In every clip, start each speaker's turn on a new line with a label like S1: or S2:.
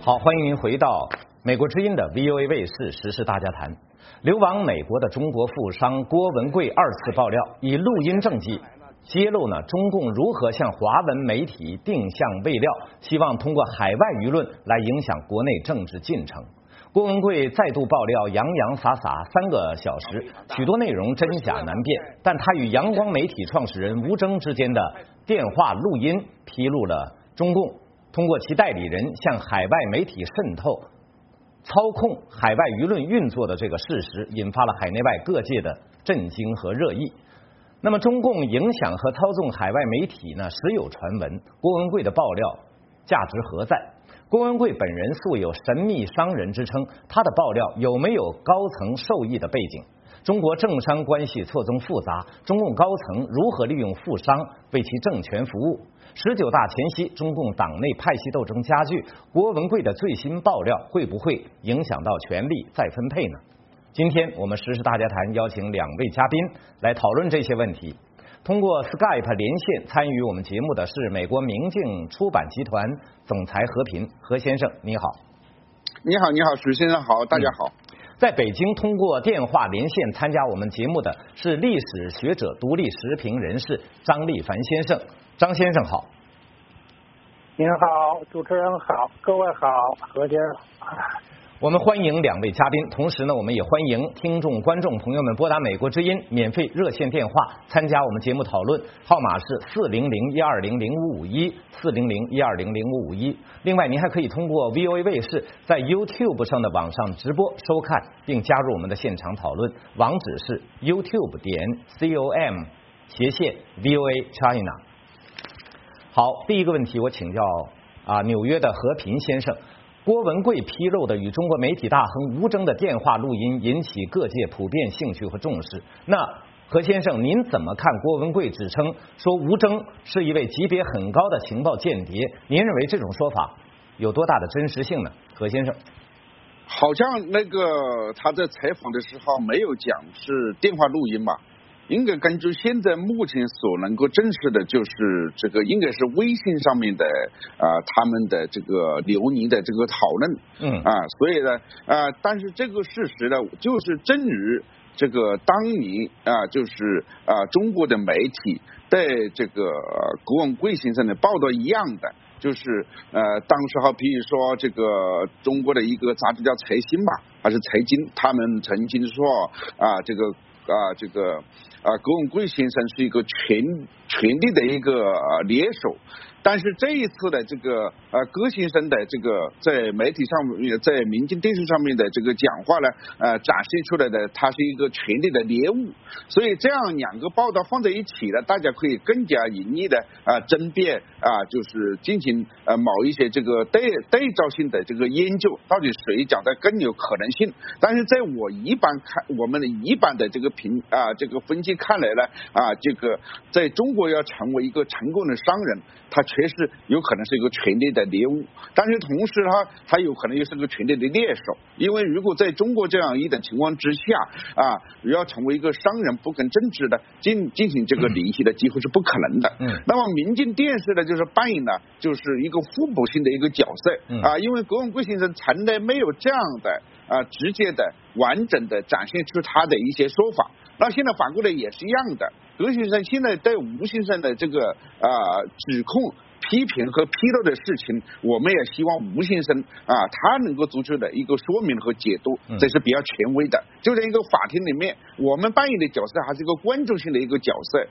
S1: 好，欢迎您回到美国之音的 VOA 卫视时事大家谈。流亡美国的中国富商郭文贵二次爆料，以录音证据揭露中共如何向华文媒体定向喂料，希望通过海外舆论来影响国内政治进程。郭文贵再度爆料洋洋洒洒3个小时，许多内容真假难辨，但他与阳光媒体创始人吴峥之间的电话录音披露了中共通过其代理人向海外媒体渗透、操控海外舆论运作的这个事实，引发了海内外各界的震惊和热议。那么，中共影响和操纵海外媒体呢，时有传闻。郭文贵的爆料价值何在？郭文贵本人素有神秘商人之称，他的爆料有没有高层受益的背景？中国政商关系错综复杂，中共高层如何利用富商为其政权服务？19大前夕，中共党内派系斗争加剧，郭文贵的最新爆料会不会影响到权力再分配呢？今天我们时事大家谈邀请2位嘉宾来讨论这些问题。通过 Skype 连线参与我们节目的是美国明镜出版集团总裁何平，何先生你好。
S2: 你好，你好，许先生好，大家好。
S1: 在北京通过电话连线参加我们节目的是历史学者、独立时评人士张立凡先生。张先生好。
S3: 您好，主持人好，各位好，何先生。
S1: 我们欢迎2位嘉宾，同时呢，我们也欢迎听众、观众朋友们拨打美国之音免费热线电话参加我们节目讨论，号码是400-120-0551 400-120-0551。另外，您还可以通过 VOA 卫视在 YouTube 上的网上直播收看，并加入我们的现场讨论，网址是 youtube.com/VOA China。好，第一个问题我请教纽约的何平先生。郭文贵披露的与中国媒体大亨吴峥的电话录音引起各界普遍兴趣和重视。那何先生，您怎么看郭文贵指称说吴峥是一位级别很高的情报间谍？您认为这种说法有多大的真实性呢？何先生，
S2: 好像他在采访的时候没有讲是电话录音嘛？应该根据现在目前所能够证实的，就是这个应该是微信上面的他们的这个流年的这个讨论，所以呢但是这个事实呢，就是正如这个当年就是中国的媒体对这个郭文贵先生的报道一样的，就是当时候比如说这个中国的一个杂志叫财新吧，还是财经，他们曾经说郭文贵先生是一个权力的一个猎手，但是这一次的这个郭先生的这个在媒体上面，在民间电视上面的这个讲话呢，展现出来的他是一个权力的猎物，所以这样2个报道放在一起呢，大家可以更加严厉的争辩就是进行某一些这个对照性的这个研究，到底谁讲的更有可能性。但是在我们的一般的这个这个分析看来呢，这个在中国要成为一个成功的商人，他确实有可能是一个权力的猎物，但是同时他有可能又是个权力的猎手，因为如果在中国这样一种情况之下要成为一个商人不跟政治的进行这个联系的机会是不可能的。那么民间电视呢，就是扮演了就是一个互补性的一个角色因为郭文贵先生从来没有这样的直接的完整的展现出他的一些说法。那现在反过来也是一样的，郭先生现在对吴先生的这个指控、批评和披露的事情，我们也希望吴先生他能够做出的一个说明和解读，这是比较权威的。就在一个法庭里面，我们扮演的角色还是一个观众性的一个角色。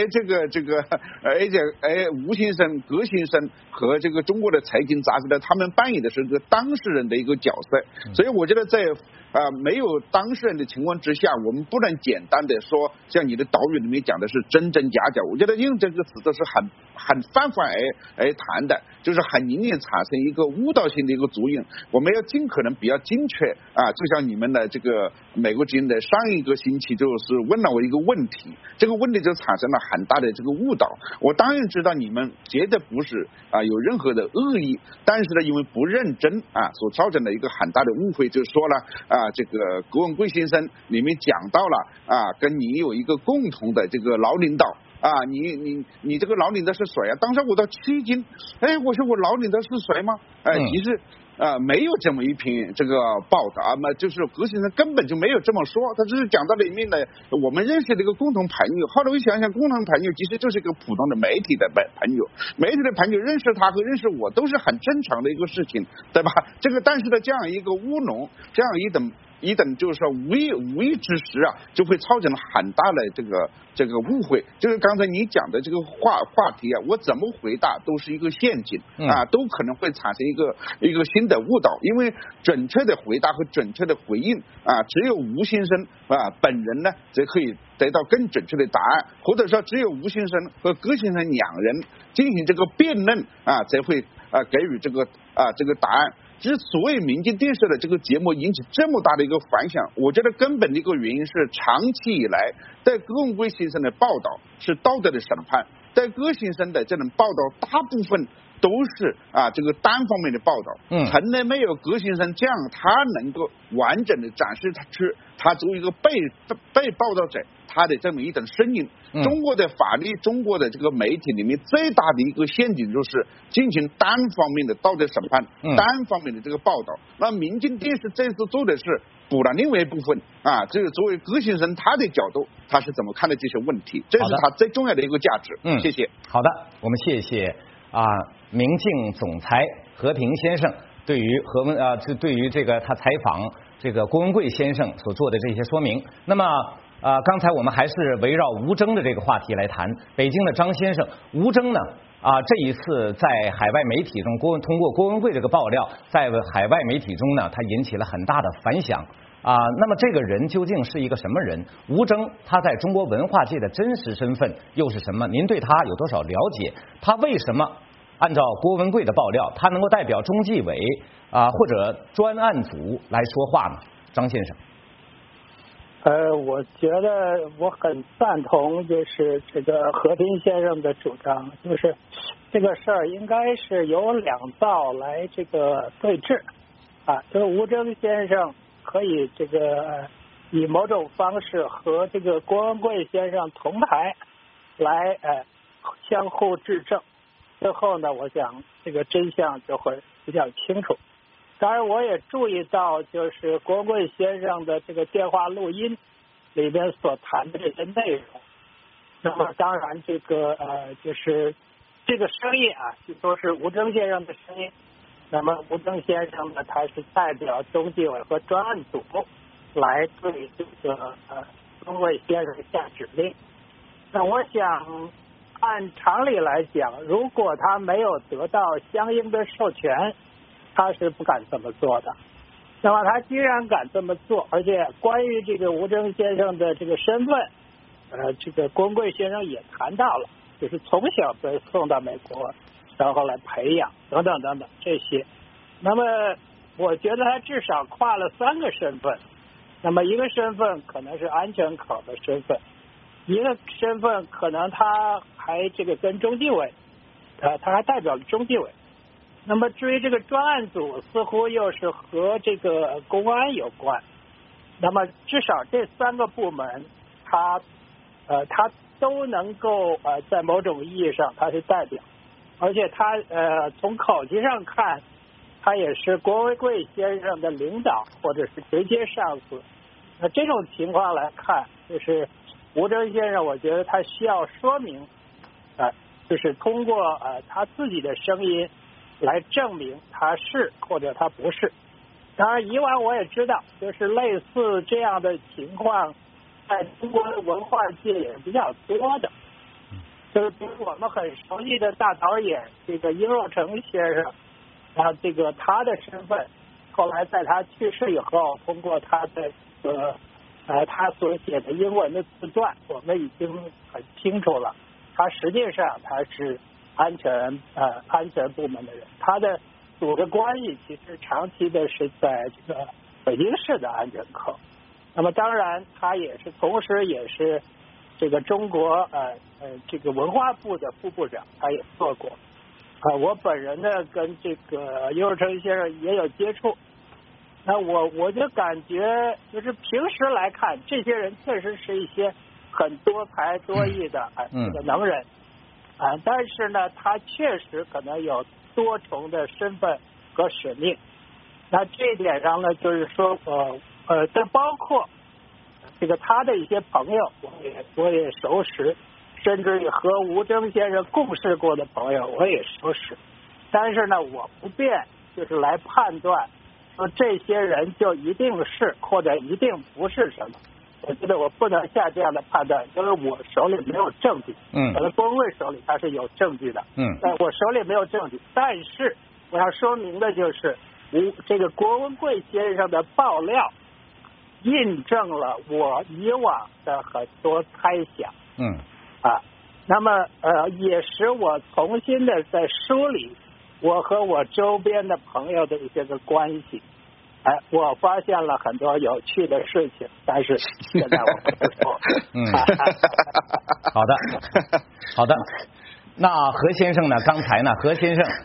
S2: 吴先生、郭先生和这个中国的财经杂志呢，他们扮演的是一个当事人的一个角色。所以我觉得在没有当事人的情况之下，我们不能简单的说像你的导语里面讲的是真真假假。我觉得用这个词都是很泛而谈的，就是很明显产生一个误导性的一个作用。我们要尽可能比较精确就像你们的这个美国之音的上一个星期就是问了我一个问题，这个问题就产生了很大的这个误导。我当然知道你们绝对不是有任何的恶意，但是呢，因为不认真所造成的一个很大的误会，就是说了这个郭文贵先生里面讲到了跟你有一个共同的这个老领导啊，你这个老领导是谁啊？当时我到吃惊，哎，我说我老领导是谁吗？其实没有这么一篇这个报道嘛，就是何先生根本就没有这么说，他只是讲到里面的我们认识的一个共同朋友。后来我想想，共同朋友其实就是一个普通的媒体的朋友，媒体的朋友认识他和认识我都是很正常的一个事情，对吧？这个但是呢，这样一个乌龙，这样一等就是说无意之时啊，就会造成了很大的这个误会。就是刚才你讲的这个话题啊，我怎么回答都是一个陷阱啊，都可能会产生一个新的误导。因为准确的回答和准确的回应啊，只有吴先生啊本人呢才可以得到更准确的答案，或者说只有吴先生和葛先生两人进行这个辩论啊，才会给予这个答案。之所以民间电视的这个节目引起这么大的一个反响，我觉得根本的一个原因是长期以来对葛文贵先生的报道是道德的审判，对葛先生的这种报道大部分都是这个单方面的报道，从来没有葛先生这样他能够完整的展示他作为一个被报道者他的这么一种声音。中国的法律，中国的这个媒体里面最大的一个陷阱就是进行单方面的道德审判，单方面的这个报道。那民间电视这次做的是补了另外一部分啊，这个作为葛先生他的角度，他是怎么看待这些问题，这是他最重要的一个价值。谢谢。
S1: 好的，我们谢谢明镜总裁和平先生对于这个他采访这个郭文贵先生所做的这些说明。那么刚才我们还是围绕吴征的这个话题来谈。北京的张先生，吴征呢这一次在海外媒体中通过郭文贵这个爆料，在海外媒体中呢，他引起了很大的反响那么这个人究竟是一个什么人？吴征他在中国文化界的真实身份又是什么？您对他有多少了解？他为什么按照郭文贵的爆料，他能够代表中纪委或者专案组来说话呢？张先生。
S3: 我觉得我很赞同，就是这个和平先生的主张，就是这个事儿应该是由两造来这个对峙就是吴征先生可以这个以某种方式和这个郭文贵先生同台来相互质证，最后呢，我想这个真相就会比较清楚。当然我也注意到，就是郭文贵先生的这个电话录音里边所谈的这些内容。那么当然这个就是这个声音据说是吴征先生的声音。那么吴征先生呢，他是代表中纪委和专案组来对这个郭文贵先生下指令。那我想按常理来讲，如果他没有得到相应的授权，他是不敢这么做的。那么他既然敢这么做，而且关于这个吴征先生的这个身份，这个郭文贵先生也谈到了，就是从小被送到美国，然后来培养等等等等这些。那么我觉得他至少跨了3个身份。那么一个身份可能是安全口的身份，一个身份可能他还这个跟中纪委，他还代表了中纪委。那么至于这个专案组，似乎又是和这个公安有关。那么至少这3个部门，他都能够在某种意义上他是代表，而且他从口气上看，他也是郭文贵先生的领导或者是直接上司。那这种情况来看，就是吴征先生，我觉得他需要说明就是通过他自己的声音来证明他是或者他不是。当然以往我也知道，就是类似这样的情况在中国的文化界也是比较多的。就是比如我们很熟悉的大导演这个殷若成先生这个他的身份，后来在他去世以后，通过他的他所写的英文的自传，我们已经很清楚了，他实际上他是安全部门的人，他的组织关系其实长期的是在这个北京市的安全科。那么当然他也是同时也是这个中国这个文化部的副部长，他也做过我本人呢跟这个殷若成先生也有接触。那我就感觉就是平时来看，这些人确实是一些很多才多艺的这个能人但是呢，他确实可能有多重的身份和使命。那这一点上呢，就是说这包括这个他的一些朋友，我也熟识，甚至于和吴峥先生共事过的朋友我也熟识。但是呢，我不便就是来判断说这些人就一定是或者一定不是什么。我觉得我不能下这样的判断，因为我手里没有证据。可能郭文贵手里他是有证据的。我手里没有证据，但是我要说明的就是，这个郭文贵先生的爆料印证了我以往的很多猜想。那么也使我重新的在梳理我和我周边的朋友的一些个关系。我发现了很多有趣的事情，但是现在我不说。
S1: 好的。那何先生呢？刚才呢，何先生，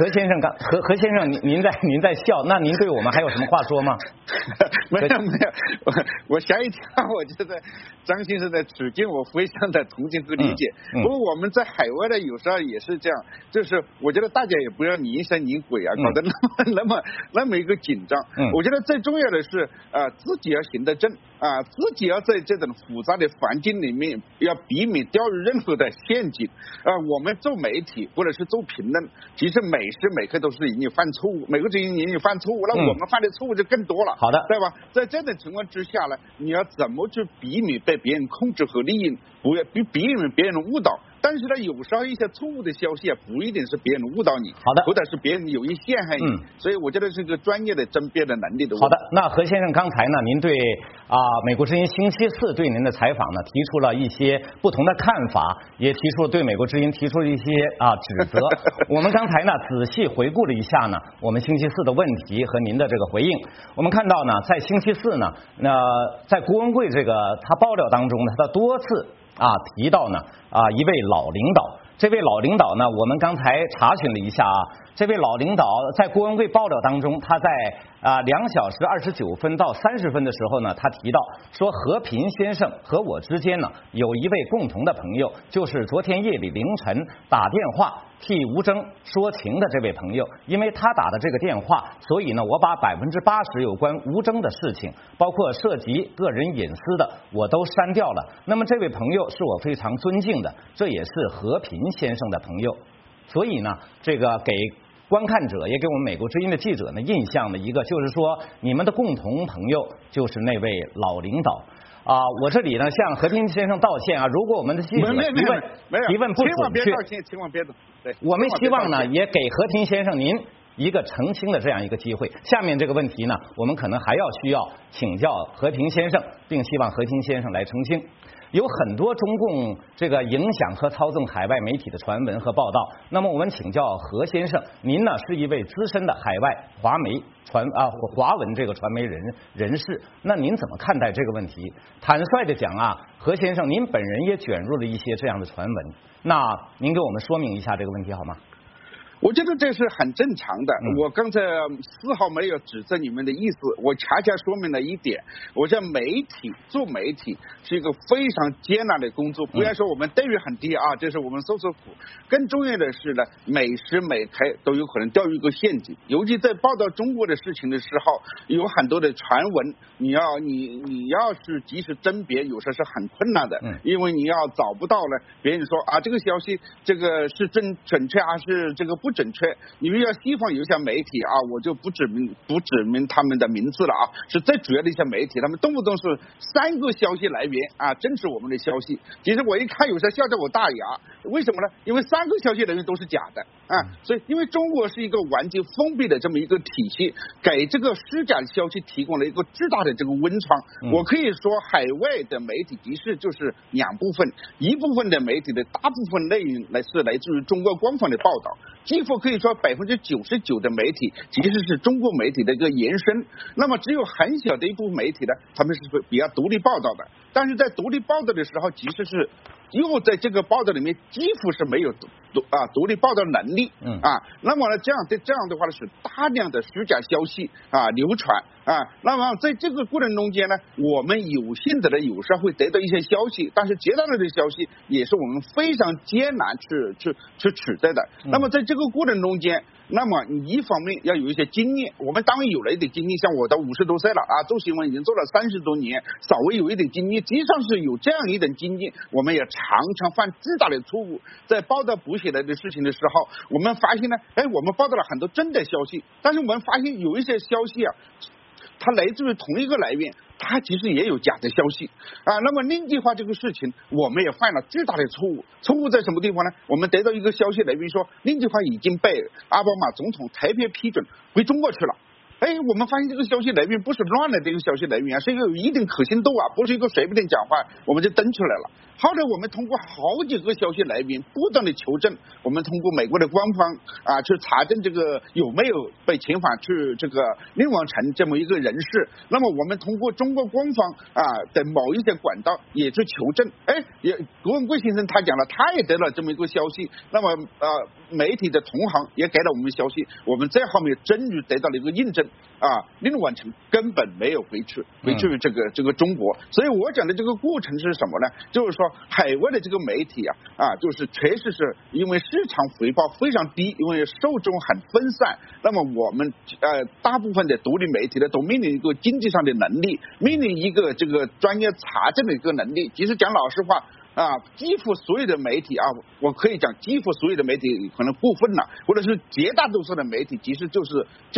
S1: 您在笑，那您对我们还有什么话说吗？
S2: 没有，我吓一跳，我觉得张先生的处境我非常的同情和理解。不过我们在海外的有时候也是这样，就是我觉得大家也不要你疑神疑鬼搞得那么一个紧张。我觉得最重要的是自己要行得正自己要在这种复杂的环境里面要避免掉入任何的陷阱我们做媒体或者是做评论，其实每时每刻都是隐隐犯错误，每个人隐隐犯错误，那我们犯的错误就更多了。
S1: 好的，
S2: 对吧？在这种情况之下呢，你要怎么去避免被别人控制和利用，不要避免别人误导。但是呢，有时候一些错误的消息不一定是别人误导你，
S1: 好的，
S2: 或者是别人有意陷害你。所以我觉得是个专业的甄别的能力的问题。
S1: 好的，那何先生刚才呢，您对美国之音星期四对您的采访呢，提出了一些不同的看法，也提出了对美国之音提出了一些指责。我们刚才呢仔细回顾了一下呢，我们星期四的问题和您的这个回应。我们看到呢，在星期四呢，在郭文贵这个他爆料当中呢，他多次提到呢一位老领导。这位老领导呢，我们刚才查询了一下这位老领导在郭文贵爆料当中，他在2小时29分到30分的时候呢，他提到说和平先生和我之间呢有一位共同的朋友，就是昨天夜里凌晨打电话替吴峥说情的这位朋友。因为他打的这个电话，所以呢我把80%有关吴峥的事情，包括涉及个人隐私的，我都删掉了。那么这位朋友是我非常尊敬的，这也是和平先生的朋友。所以呢，这个给观看者也给我们美国之音的记者呢印象的一个就是说，你们的共同朋友就是那位老领导我这里呢向和平先生道歉如果我们的记者提问不准确，
S2: 千万别对，
S1: 我们希望呢也给和平先生您一个澄清的这样一个机会。下面这个问题呢，我们可能还需要请教和平先生，并希望和平先生来澄清。有很多中共这个影响和操纵海外媒体的传闻和报道。那么我们请教何先生，您呢是一位资深的海外华文这个传媒人士，那您怎么看待这个问题？坦率的讲何先生，您本人也卷入了一些这样的传闻，那您给我们说明一下这个问题好吗？
S2: 我觉得这是很正常的，我刚才丝毫没有指责你们的意思，我恰恰说明了一点，我觉得做媒体是一个非常艰难的工作，不要说我们待遇很低这是我们受苦，更重要的是呢，每时每刻都有可能掉入一个陷阱，尤其在报道中国的事情的时候，有很多的传闻，你要是及时甄别，有时候是很困难的，因为你要找不到呢，别人说这个消息这个是准确还是这个不准确。你比如西方有一些媒体我就不指明他们的名字了是最主要的一些媒体，他们动不动是3个消息来源证实我们的消息。其实我一看有时候笑掉我大牙，为什么呢？因为3个消息来源都是假的所以因为中国是一个完全封闭的这么一个体系，给这个虚假的消息提供了一个巨大的这个温床。我可以说海外的媒体其实就是2部分，一部分的媒体的大部分内容是来自于中国官方的报道，几乎可以说99%的媒体其实是中国媒体的一个延伸，那么只有很小的一部分媒体呢，他们是比较独立报道的。 但是在独立报道的时候，其实是又在这个报道里面几乎是没有独立报道能力那么呢这样的话呢是大量的虚假消息流传那么在这个过程中间呢，我们有幸的呢有时候会得到一些消息，但是接到的消息也是我们非常艰难去取得的。那么在这个过程中间，那么你一方面要有一些经验，我们当然有了一点经验，像我到50多岁了做新闻已经做了30多年，稍微有一点经验，实际上是有这样一点经验，我们也常常犯巨大的错误。在报道补写来的事情的时候，我们发现呢，我们报道了很多真的消息，但是我们发现有一些消息它来自于同一个来源，它其实也有假的消息那么另计划这个事情，我们也犯了巨大的错误。错误在什么地方呢？我们得到一个消息来源说，另计划已经被奥巴马总统特别批准回中国去了。我们发现这个消息来源不是乱的，这个消息来源是一个有一定可信度不是一个随便的讲话，我们就登出来了。后来我们通过好几个消息来源不断的求证，我们通过美国的官方去查证这个有没有被遣返去这个另王城这么一个人士。那么我们通过中国官方的某一些管道也去求证。郭文贵先生他讲了，他也得了这么一个消息。那么媒体的同行也给了我们消息，我们在后面终于得到了一个印证另王城根本没有回去这个中国。所以我讲的这个过程是什么呢？就是说海外的这个媒体就是确实是因为市场回报非常低，因为受众很分散，那么我们大部分的独立媒体呢都面临一个经济上的能力，面临一个这个专业查证的一个能力。其实讲老实话几乎所有的媒体我可以讲几乎所有的媒体可能过分了，或者是绝大多数的媒体其实就是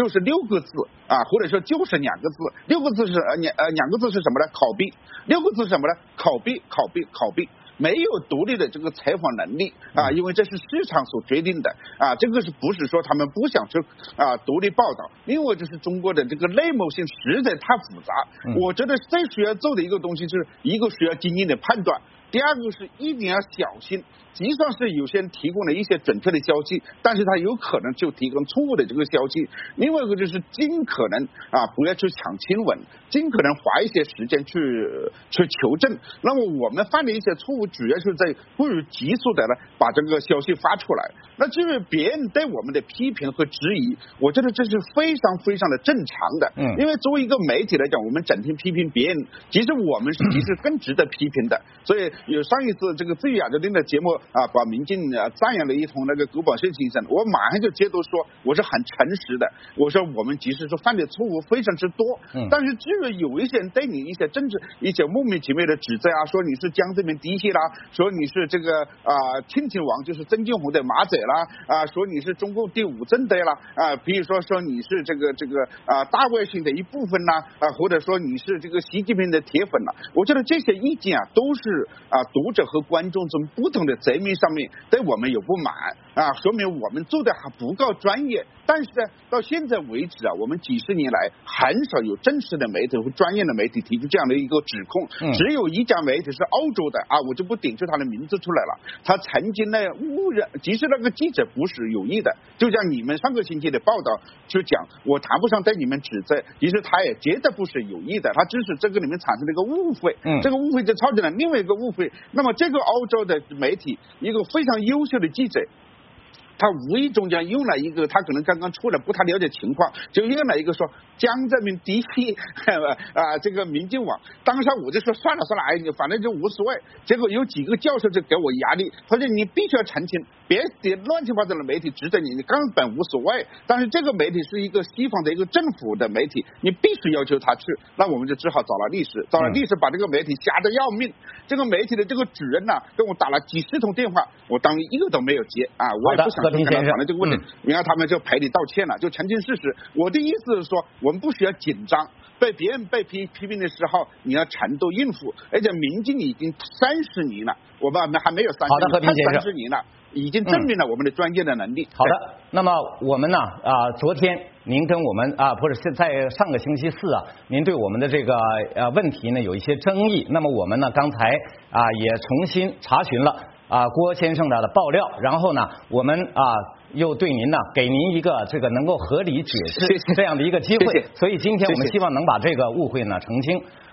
S2: 6个字或者说就是2个字。6个字是2个字是什么呢？考弊。6个字是什么呢？考弊。没有独立的这个采访能力因为这是市场所决定的这个是不是说他们不想去独立报道？另外就是中国的这个内幕性实在太复杂。我觉得最需要做的一个东西是一个需要经验的判断，第二个是一定要小心。实际上是有些人提供了一些准确的消息，但是他有可能就提供错误的这个消息。另外一个就是尽可能不要去抢亲吻，尽可能花一些时间去求证。那么我们犯的一些错误主要是在不如急速的呢把这个消息发出来。那至于别人对我们的批评和质疑，我觉得这是非常非常的正常的因为作为一个媒体来讲，我们整天批评别人，其实我们其实更值得批评的。所以有上一次这个自由亚洲电的节目把民进赞扬了一通那个葛宝胜先生，我马上就接着说我是很诚实的，我说我们其实是犯的错误非常之多但是至于有一些人对你一些政治一些莫名其妙的指责说你是江泽民嫡系啦，说你是这个亲亲王就是曾庆红的马仔啦说你是中共第5政队啦比如说你是这个大外星的一部分啦或者说你是这个习近平的铁粉啦。我觉得这些意见都是读者和观众从不同的层面上面对我们有不满说明我们做的还不够专业。但是呢到现在为止我们几十年来很少有正式的媒体和专业的媒体提出这样的一个指控只有一家媒体是欧洲的我就不点出他的名字出来了，他曾经呢误认，即使那个记者不是有意的，就像你们上个星期的报道就讲，我谈不上对你们指责，其实他也绝对不是有意的，他只是这个里面产生了一个误会这个误会就造成了另外一个误会。那么这个欧洲的媒体一个非常优秀的记者，他无意中间用了一个他可能刚刚出来不太了解情况，就用了一个说江泽民嫡系这个民进网。当时我就说算了反正就无所谓。结果有几个教授就给我压力，他说你必须要澄清，别的乱七八糟的媒体指责你根本无所谓，但是这个媒体是一个西方的一个政府的媒体，你必须要求他去。那我们就只好找了律师把这个媒体吓得要命。这个媒体的这个主任跟我打了几十通电话，我当一个都没有接我也不想跟他讨论这个问题然后他们就赔礼道歉了，就澄清事实。我的意思是说我们不需要紧张，被别人被批评的时候你要程度应付。而且民进已经30年了，我们还没有30年了，已经证明了我们的专业的能力。
S1: 好的，那么我们呢昨天您跟我们不是在上个星期4您对我们的这个问题呢有一些争议，那么我们呢刚才也重新查询了郭先生的爆料，然后呢我们又对您呢给您一个这个能够合理解释这样的一个机会，所以今天我们希望能把这个误会呢澄清。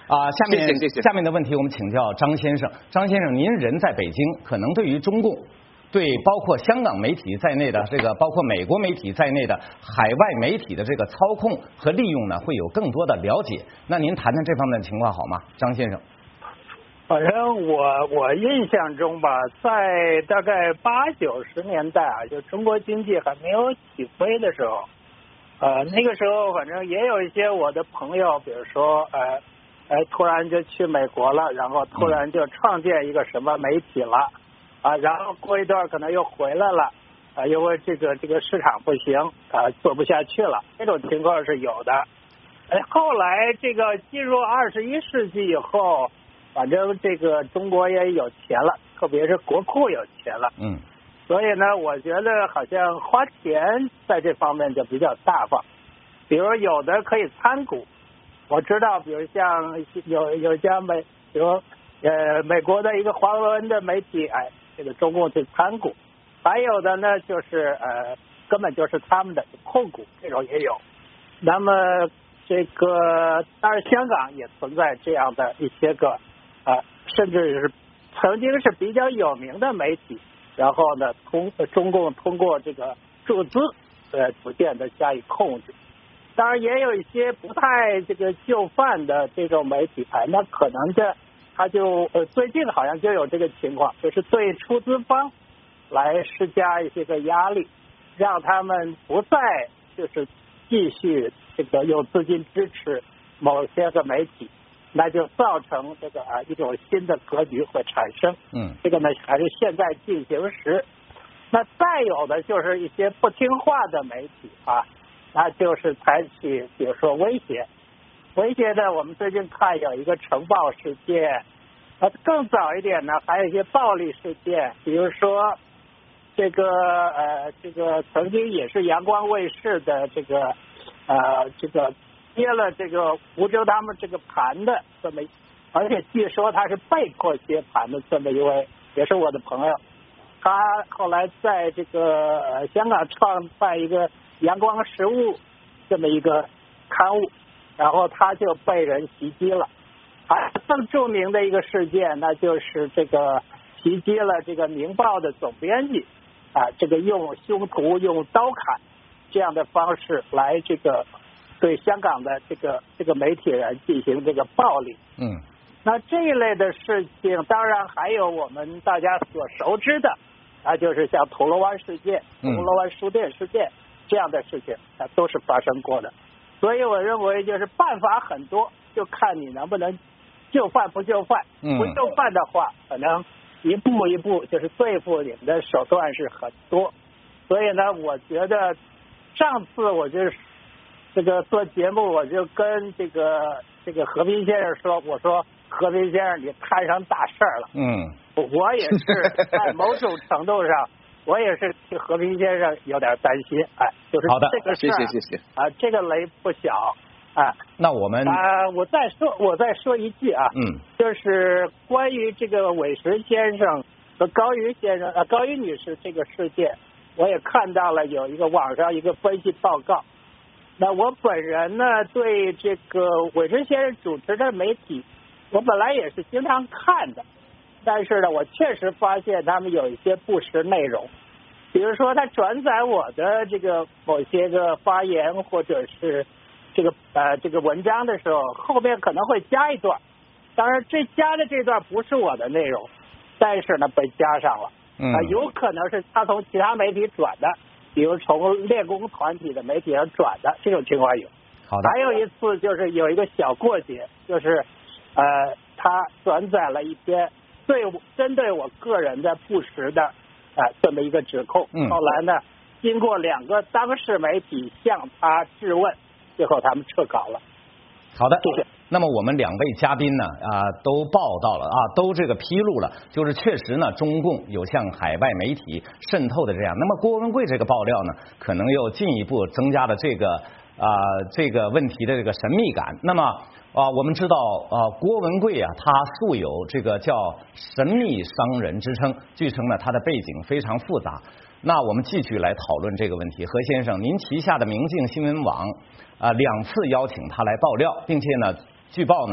S1: 下面的问题我们请教张先生。张先生，您人在北京，可能对于中共对包括香港媒体在内的这个，包括美国媒体在内的海外媒体的这个操控和利用呢，会有更多的了解。那您谈谈这方面的情况好吗，张先生？
S3: 反正我印象中吧，在大概80、90年代啊，就中国经济还没有起飞的时候，那个时候反正也有一些我的朋友，比如说突然就去美国了，然后突然就创建一个什么媒体了啊，然后过一段可能又回来了啊，因为这个市场不行啊，做不下去了，这种情况是有的。后来这个进入21世纪以后，反正这个中国也有钱了，特别是国库有钱了，所以呢，我觉得好像花钱在这方面就比较大方，比如有的可以参股，我知道，比如像有家比如美国的一个华文的媒体，这个中共去参股，还有的呢就是根本就是他们的控股，这种也有。那么这个当然香港也存在这样的一些个甚至是曾经是比较有名的媒体，然后呢中共通过这个注资逐渐的加以控制。当然也有一些不太这个就范的这种媒体那可能他就最近好像就有这个情况，就是对出资方来施加一些个压力，让他们不再就是继续这个有资金支持某些个媒体，那就造成这个一种新的格局会产生。这个呢还是现在进行时。那再有的就是一些不听话的媒体那就是采取比如说威胁的，我们最近看有一个城暴事件，更早一点呢还有一些暴力事件，比如说这个曾经也是阳光卫视的这个接了这个福州他们这个盘的这么，而且据说他是被迫接盘的这么一位，也是我的朋友，他后来在这个香港创办一个阳光实务这么一个刊物，然后他就被人袭击了。还更著名的一个事件，那就是这个袭击了这个《明报》的总编辑这个用凶徒用刀砍这样的方式来这个对香港的这个媒体人进行这个暴力。那这一类的事情，当然还有我们大家所熟知的就是像铜锣湾事件、铜锣湾书店事件这样的事情都是发生过的。所以我认为就是办法很多，就看你能不能就范不就范。不就范的话，可能一步一步就是对付你们的手段是很多。所以呢，我觉得上次我就是这个做节目，我就跟这个和平先生说，我说和平先生你摊上大事儿了。我也是在某种程度上，我也是替和平先生有点担心。就是这个事儿，
S2: 谢谢
S3: 这个雷不小。
S1: 那我们
S3: 我再说一句就是关于这个韦石先生和高瑜女士这个事件，我也看到了有一个网上一个分析报告。那我本人呢，对这个韦石先生主持的媒体，我本来也是经常看的，但是呢，我确实发现他们有一些不实内容，比如说他转载我的这个某些个发言或者是这个文章的时候，后面可能会加一段，当然加的这段不是我的内容，但是呢被加上了。有可能是他从其他媒体转的，比如从练功团体的媒体上转的，这种情况有。
S1: 好的。
S3: 还有一次就是有一个小过节，就是他转载了一篇针对我个人的不实的这么一个指控。后来呢，经过2个当事媒体向他质问，最后他们撤稿了。
S1: 好的，谢谢。那么我们2位嘉宾呢都报道了都这个披露了，就是确实呢中共有向海外媒体渗透的这样。那么郭文贵这个爆料呢，可能又进一步增加了这个问题的这个神秘感。那么我们知道郭文贵他素有这个叫神秘商人之称，据称呢他的背景非常复杂。那我们继续来讨论这个问题。何先生，您旗下的明镜新闻网2次邀请他来爆料，并且呢据报呢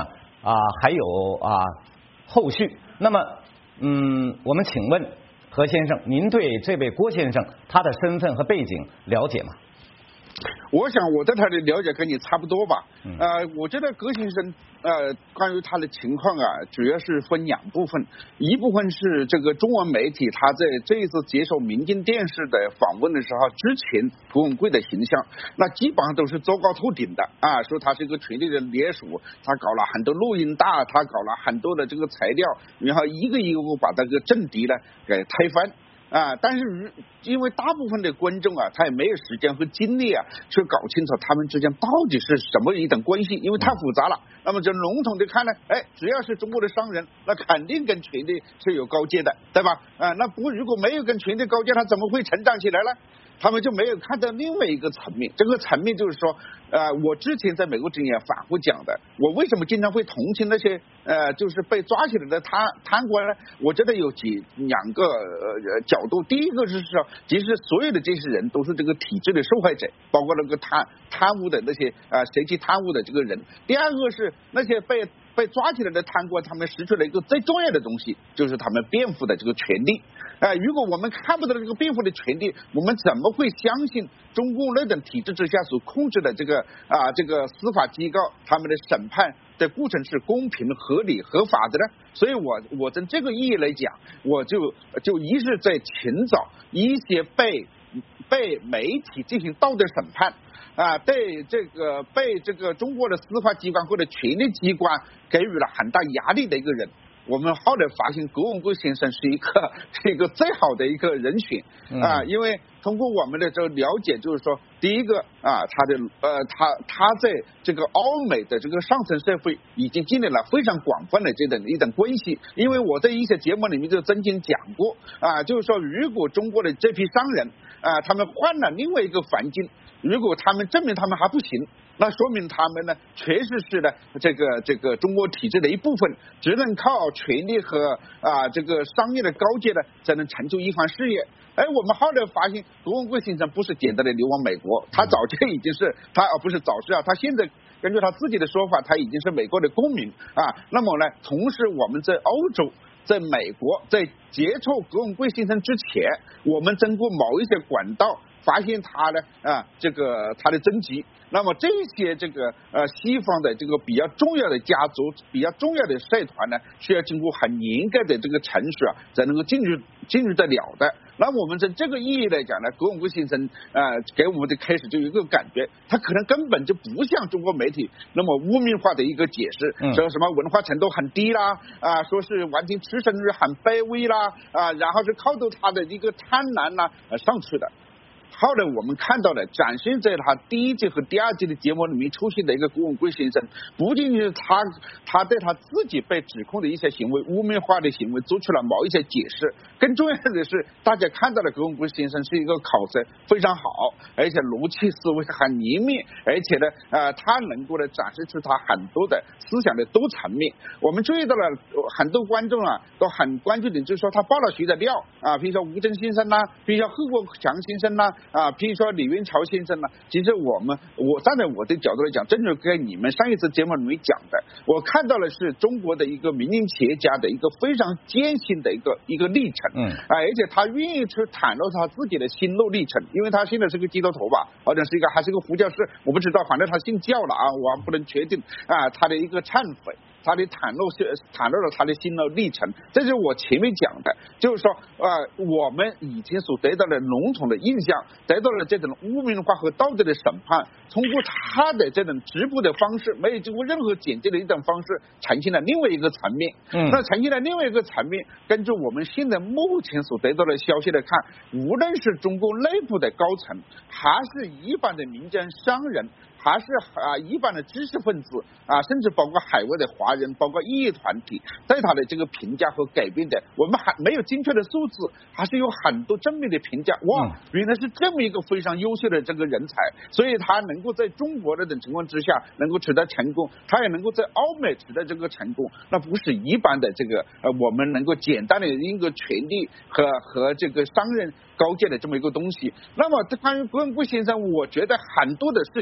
S1: 还有后续。那么我们请问何先生，您对这位郭先生他的身份和背景了解吗？
S2: 我想我对他的了解跟你差不多吧。我觉得葛先生关于他的情况主要是分两部分，一部分是这个中文媒体他在这一次接受民间电视的访问的时候，之前郭文贵的形象，那基本上都是昭告透顶的说他是一个权力的联署，他搞了很多录音带，他搞了很多的这个材料，然后一个一个把这个政敌呢给推翻。但是因为大部分的观众他也没有时间和精力去搞清楚他们之间到底是什么一等关系，因为太复杂了。那么就笼统的看呢，只要是中国的商人，那肯定跟权力是有高阶的，对吧？那如果没有跟权力高阶，他怎么会成长起来呢？他们就没有看到另外一个层面，这个层面就是说，我之前在美国之前也反复讲的，我为什么经常会同情那些就是被抓起来的贪官呢？我觉得有两个角度，第一个是说，其实所有的这些人都是这个体制的受害者，包括那个贪污的那些谁去贪污的这个人。第二个是那些被抓起来的贪官，他们失去了一个最重要的东西，就是他们辩护的这个权利。如果我们看不到这个辩护的权利，我们怎么会相信中共那种体制之下所控制的这个司法机构他们的审判的过程是公平、合理、合法的呢？所以我从这个意义来讲，我就一是在寻找一些被媒体进行道德审判对被这个中国的司法机关或者权力机关给予了很大压力的一个人。我们后来发现葛文贵先生是一个最好的一个人选因为通过我们的这个了解，就是说，第一个他在这个欧美的这个上层社会已经建立了非常广泛的这种一种关系。因为我在一些节目里面就曾经讲过就是说，如果中国的这批商人他们换了另外一个环境，如果他们证明他们还不行，那说明他们呢确实是呢这个中国体制的一部分，只能靠权力和这个商业的高阶呢才能成就一番事业。我们后来发现葛文贵先生不是简单的流亡美国，他早就已经是不是早是他现在根据他自己的说法，他已经是美国的公民那么呢，同时我们在欧洲、在美国，在接触葛文贵先生之前，我们通过某一些管道发现他呢他的踪迹。那么这些这个西方的这个比较重要的家族、比较重要的社团呢，需要经过很严格的这个程序才能够进入得了的。那我们从这个意义来讲呢，葛文贵先生给我们的开始就有一个感觉，他可能根本就不像中国媒体那么污名化的一个解释，说什么文化程度很低啦说是完全出身于很卑微啦然后是靠着他的一个贪婪啦上去的。后来我们看到了展现在他第一季和第二季的节目里面出现的一个葛文贵先生，不仅是他对他自己被指控的一些行为、污名化的行为做出了某一些解释，更重要的是大家看到了葛文贵先生是一个考试非常好，而且逻辑思维很严密，而且呢他能够呢展示出他很多的思想的多层面。我们注意到了很多观众都很关注的，就是说他爆了谁的料比如说吴峥先生比如说贺国强先生比如说李元朝先生其实我站在我的角度来讲，正是跟你们上一次节目里面讲的，我看到的是中国的一个民营企业家的一个非常艰辛的一个历程而且他愿意去袒露他自己的心路历程，因为他现在是个基督徒吧，或者是还是个胡教士，我不知道，反正他信教了我还不能确定他的一个忏悔，他的袒露了他的心路历程。这是我前面讲的，就是说我们以前所得到的笼统的印象，得到了这种污名化和道德的审判，通过他的这种直播的方式，没有经过任何剪辑的一种方式，呈现了另外一个层面那呈现了另外一个层面，根据我们现在目前所得到的消息来看，无论是中国内部的高层，还是一般的民间商人，还是一般的知识分子甚至包括海外的华人，包括异议团体，对他的这个评价和改变的，我们还没有精确的数字，还是有很多正面的评价。哇，原来是这么一个非常优秀的这个人才，所以他能够在中国的这种情况之下能够取得成功，他也能够在欧美取得这个成功，那不是一般的这个我们能够简单的一个权利和这个商人高阶的这么一个东西。那么关于葛文贵先生，我觉得很多的事情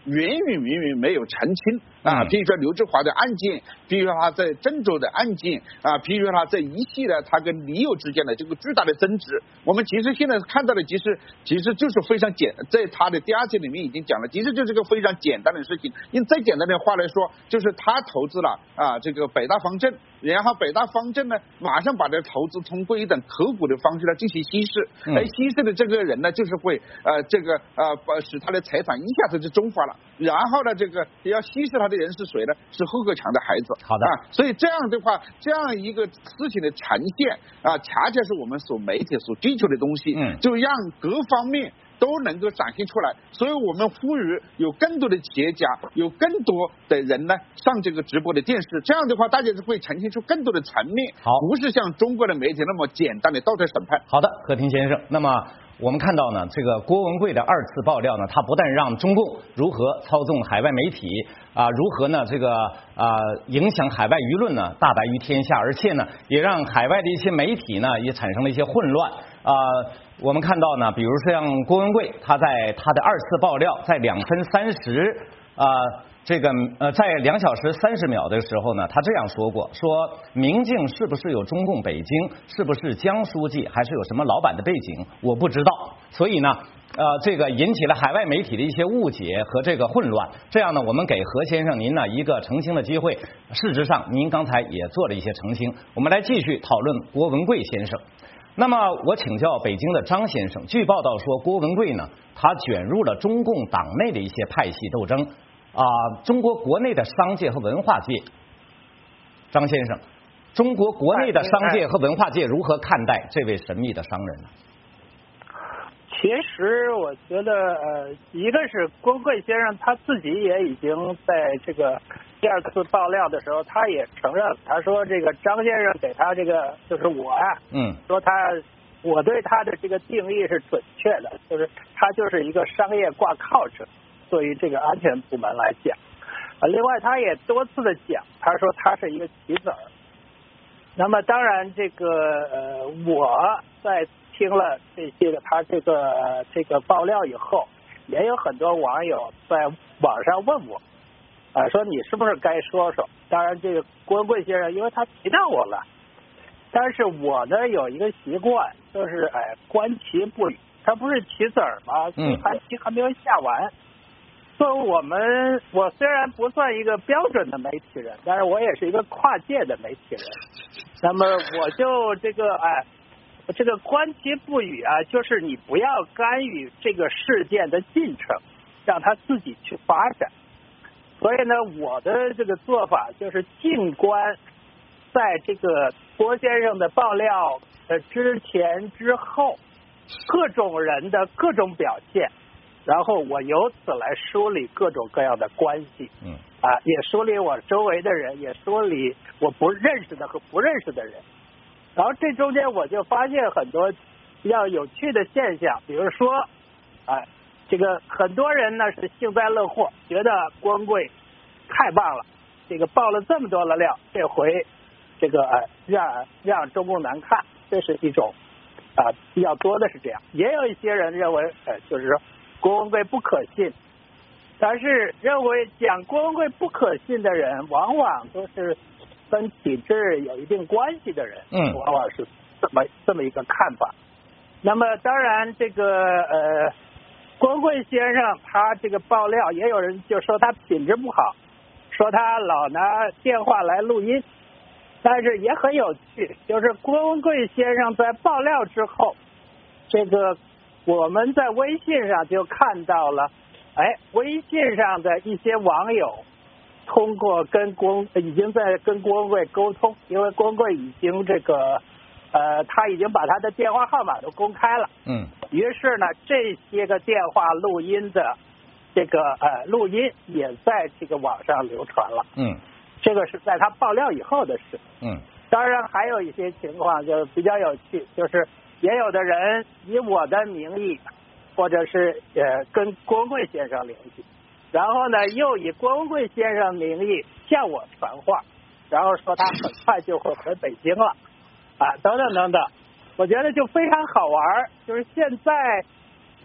S2: 远远没有澄清啊。比如说刘志华的案件，比如说他在郑州的案件啊，比如说他在一系列他跟女友之间的这个巨大的争执，我们其实现在看到的其实就是非常在他的第2节里面已经讲了，其实就是个非常简单的事情。用再简单的话来说，就是他投资了啊这个北大方正，然后北大方正呢马上把这投资通过一种口股的方式来进行稀释，而稀释的这个人呢就是会使他的财产一下子就蒸发了，然后呢这个要稀释他的人是谁呢？是侯克强的孩子。
S1: 好的
S2: 所以这样的话，这样一个事情的呈现啊，恰恰是我们媒体所追求的东西，就让各方面都能够展现出来。所以我们呼吁有更多的企业家，有更多的人呢上这个直播的电视，这样的话大家就会呈现出更多的层面，不是像中国的媒体那么简单的道德审判。
S1: 好的，和平先生，那么我们看到呢，这个郭文贵的2次爆料呢，他不但让中共如何操纵海外媒体啊，如何呢这个影响海外舆论呢大白于天下，而且呢也让海外的一些媒体呢也产生了一些混乱啊。我们看到呢，比如说像郭文贵，他在他的2次爆料在2分30在2小时30秒的时候呢，他这样说过，说明镜是不是有中共北京，是不是江书记，还是有什么老板的背景，我不知道。所以呢这个引起了海外媒体的一些误解和这个混乱。这样呢，我们给何先生您呢一个澄清的机会。事实上，您刚才也做了一些澄清。我们来继续讨论郭文贵先生。那么我请教北京的张先生，据报道说郭文贵呢，他卷入了中共党内的一些派系斗争中国国内的商界和文化界，张先生，中国国内的商界和文化界如何看待这位神秘的商人呢？
S3: 其实我觉得一个是郭文贵先生他自己也已经在这个第2次爆料的时候，他也承认，他说这个张先生给他这个就是我说我对他的这个定义是准确的，就是他就是一个商业挂靠者，对于这个安全部门来讲。另外他也多次的讲，他说他是一个棋子儿。那么当然这个我在听了这些个他这个爆料以后，也有很多网友在网上问我说你是不是该说说。当然这个郭文贵先生因为他提到我了，但是我呢有一个习惯，就是观棋不语，他不是棋子儿吗？盘棋还没有下完。所以我虽然不算一个标准的媒体人，但是我也是一个跨界的媒体人。那么我就这个观棋不语就是你不要干预这个事件的进程，让它自己去发展。所以呢，我的这个做法就是静观，在这个郭先生的爆料之前之后，各种人的各种表现，然后我由此来梳理各种各样的关系，也梳理我周围的人，也梳理我不认识的和不认识的人。然后这中间我就发现很多比较有趣的现象，比如说这个很多人呢是幸灾乐祸，觉得郭文贵太棒了，这个爆了这么多的料，这回这个让中共难看，这是一种比较多的是这样。也有一些人认为就是说郭文贵不可信，但是认为讲郭文贵不可信的人，往往都是跟体制有一定关系的人，往往是这么一个看法。那么当然这个郭文贵先生他这个爆料，也有人就说他品质不好，说他老拿电话来录音。但是也很有趣，就是郭文贵先生在爆料之后，这个我们在微信上就看到了，微信上的一些网友通过已经在跟郭文贵沟通，因为郭文贵已经他已经把他的电话号码都公开了，于是呢这些个电话录音的这个录音也在这个网上流传了，这个是在他爆料以后的事。当然还有一些情况就比较有趣，就是也有的人以我的名义，或者是跟郭文贵先生联系，然后呢又以郭文贵先生名义向我传话，然后说他很快就会回北京了等等等等。我觉得就非常好玩，就是现在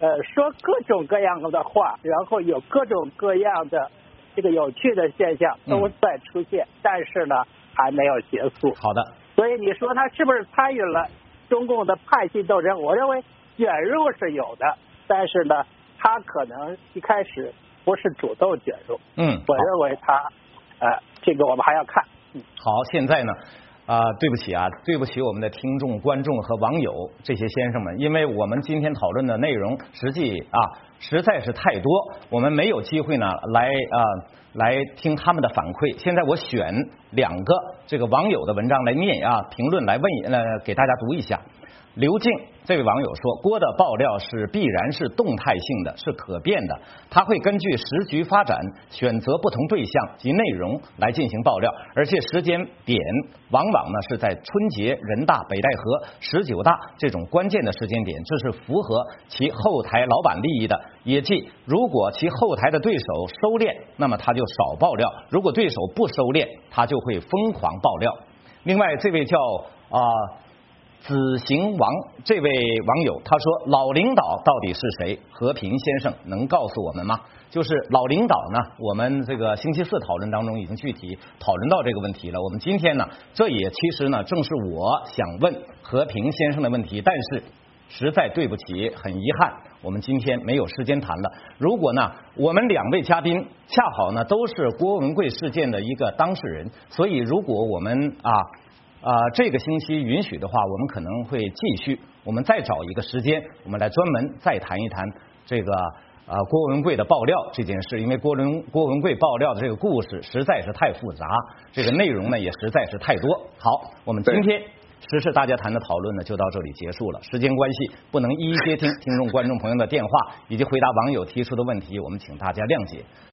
S3: 说各种各样的话，然后有各种各样的这个有趣的现象都在出现，但是呢还没有结束。
S1: 好的，
S3: 所以你说他是不是参与了中共的派系斗争？我认为卷入是有的，但是呢，他可能一开始不是主动卷入。我认为他这个我们还要看。
S1: 好，现在呢。对不起啊，对不起我们的听众、观众和网友这些先生们，因为我们今天讨论的内容实在是太多，我们没有机会呢来听他们的反馈。现在我选2个这个网友的文章来念评论来给大家读一下。刘静这位网友说，郭的爆料是必然是动态性的，是可变的，他会根据时局发展选择不同对象及内容来进行爆料，而且时间点往往呢是在春节、人大、北戴河、19大这种关键的时间点，这是符合其后台老板利益的。也即，如果其后台的对手收敛，那么他就少爆料；如果对手不收敛，他就会疯狂爆料。另外，这位叫子行王这位网友他说，老领导到底是谁？和平先生能告诉我们吗？就是老领导呢，我们这个星期4讨论当中已经具体讨论到这个问题了。我们今天呢，这也其实呢正是我想问和平先生的问题，但是实在对不起，很遗憾，我们今天没有时间谈了。如果呢，我们2位嘉宾恰好呢都是郭文贵事件的一个当事人，所以如果我们这个星期允许的话，我们可能会继续，我们再找一个时间，我们来专门再谈一谈这个郭文贵的爆料这件事，因为郭文贵爆料的这个故事实在是太复杂，这个内容呢也实在是太多。好，我们今天时事大家谈的讨论呢就到这里结束了，时间关系不能一一接听听众观众朋友的电话以及回答网友提出的问题，我们请大家谅解。